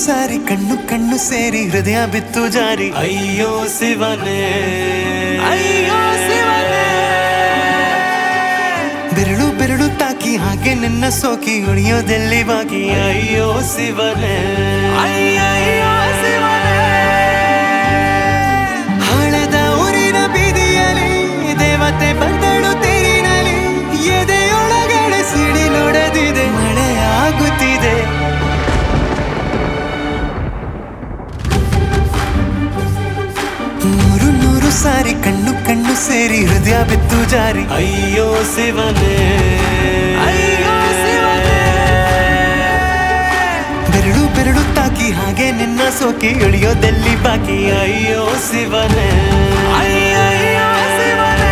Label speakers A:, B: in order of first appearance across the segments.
A: ಸಾರಿ ಕಣ್ಣು ಕಣ್ಣು ಸೇರಿ ಹೃದಯ ಬಿತ್ತು ಜಾರಿ
B: ಅಯ್ಯೋ ಶಿವನೇ
A: ಅಯ್ಯೋ ಶಿವನೇ ಬೆರಳು ಬೆರಳು ತಾಕಿ ಹಾಗೆ ನಿನ್ನ ಸೋಕಿ ಉಳಿಯೋದೆಲ್ಲಿ ಬಾಕಿ
B: ಅಯ್ಯೋ ಶಿವನೇ
A: ಅಯ್ಯಯ್ಯೋ ಶಿವನೇ ಹಳದ ಊರಿನ ಬೀದಿಯಲ್ಲಿ ದೇವತೆ ಬಂದಳು ತೇರಿನಲ್ಲಿ ಎದೆಯೊಳಗಡೆ ಸಿಡಿಲೊಡೆದಿದೆ ಮಳೆ ಆಗುತ್ತಿದೆ ನೂರು ನೂರು ಸಾರಿ ಕಣ್ಣು ಕಣ್ಣು ಸೇರಿ ಹೃದಯ ಬಿತ್ತು ಜಾರಿ
B: ಅಯ್ಯೋ ಶಿವನೇ
A: ಅಯ್ಯೋ ಶಿವನೇ ಬೆರಳು ಬೆರಳು ತಾಕಿ ಹಾಗೆ ನಿನ್ನ ಸೋಕಿ ಇಳಿಯೋದೆಲ್ಲಿ ಬಾಕಿ
B: ಅಯ್ಯೋ ಶಿವನೇ
A: ಅಯ್ಯಯ್ಯೋ ಶಿವನೇ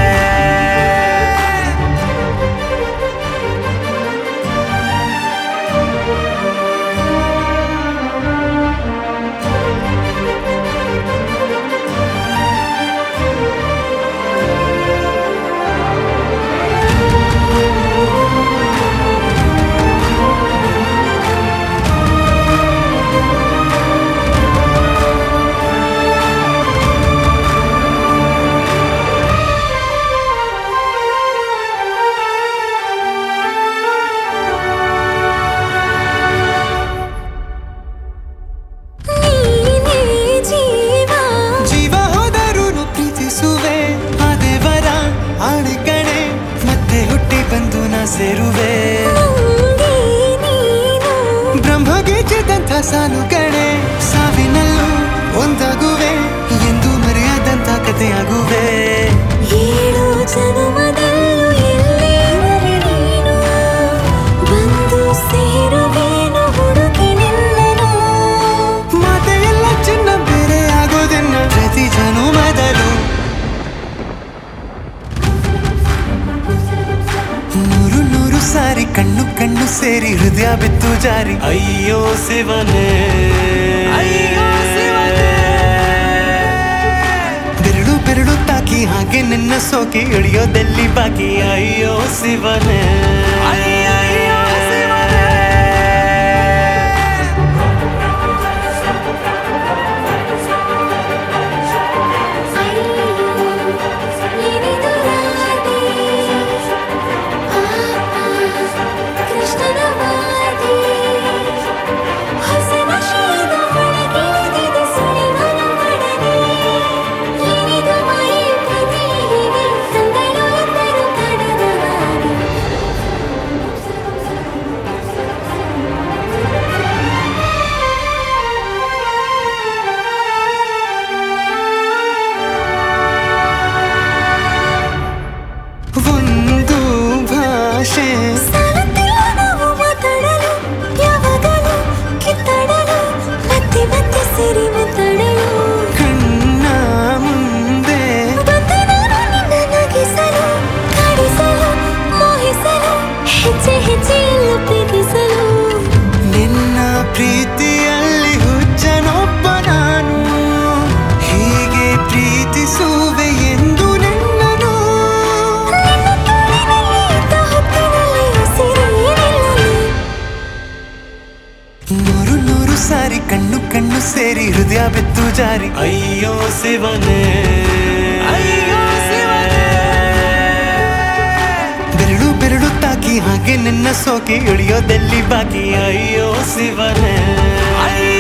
A: ಸೇರುವೆ ಬ್ರಹ್ಮಗೀಚಿದಂಥ ಸಾಲು ಕಣೆ ಸಾವಿನಲ್ಲೂ ಒಂದಾಗುವೆ ಎಂದು ಮರೆಯದಂಥ ಕಥೆಯಾಗುವೆ
C: ಏಳು ಜನುಮದಲ್ಲೂ ಎಲ್ಲೇ ನೀನು ಬಂದು ಸೇರುವೇನು ಹುಡುಕಿ ನಿಲ್ಲನು
A: ಮಾತೆಯೆಲ್ಲ ಚಿನ್ನ ಬೇರೆ ಆಗೋದನ್ನ ಪ್ರತಿ ಜನುಮದಲ್ಲೂ ನೂರು ನೂರು ಸಾರಿ ಕಣ್ಣು ಕಣ್ಣು ಸೇರಿ ಹೃದಯ ಬಿತ್ತು ಜಾರಿ
B: ಅಯ್ಯೋ ಶಿವನೇ
A: ಅಯ್ಯೋ ಶಿವನೇ ಬೆರಳು ಬೆರಳು ತಾಕಿ ಹಾಗೆ ನಿನ್ನ ಸೋಕಿ ಇಳಿಯೋದೆಲ್ಲಿ ಬಾಕಿ
B: ಅಯ್ಯೋ ಶಿವನೇ
A: ಅಯ್ಯಯ್ಯೋ ಶಿವನೇ ಒಂದು ಭಾಷೆ
C: ನಾವು ಮಾತಾಡಲು ಯಾವಾಗಲೂ ಕಿತ್ತಾಡಲು ಮತ್ತೆ ಮತ್ತೆ ಸೇರಿ ಮಾತಾಡಲು
A: ಕಣ್ಣ ಮುಂದೆ
C: ಬಂದೆ ನಾನು ನಿನ್ನ ನಗಿಸಲು ಕಾಡಿಸಲು ಮೋಹಿಸಲು ಹೆಜ್ಜೆ ಹೆಜ್ಜೆಯಲ್ಲ ಪ್ರೀತಿಸಲು
A: ನಿನ್ನ ಪ್ರೀತಿಯಲ್ಲಿ ಹುಚ್ಚನೊಬ್ಬ ನಾನು ಹೀಗೆ ಪ್ರೀತಿಸುವೆ ಎಂದು ನಿನ್ನನು
C: ನಿನ್ನ ತೋಳಿನಲ್ಲಿ ಇದ್ದ ಹೊತ್ತಿನಲ್ಲಿ ಉಸಿರೇನಿಲ್ಲನು
A: ನೂರು ನೂರು ಸಾರಿ ಕಣ್ಣು ಕಣ್ಣು ಸೇರಿ ಹೃದಯ ಬಿತ್ತು ಜಾರಿ
B: ಅಯ್ಯೋ ಶಿವನೇ
A: ಅಯ್ಯೋ ಶಿವನೇ ಬೆರಳು ಬೆರಳು ತಾಕಿ ಹಾಗೆ ನಿನ್ನ ಸೋಕಿ ಇಳಿಯೋದೆಲ್ಲಿ ಬಾಕಿ
B: ಅಯ್ಯೋ ಶಿವನೇ
A: ಅಯ್ಯೋ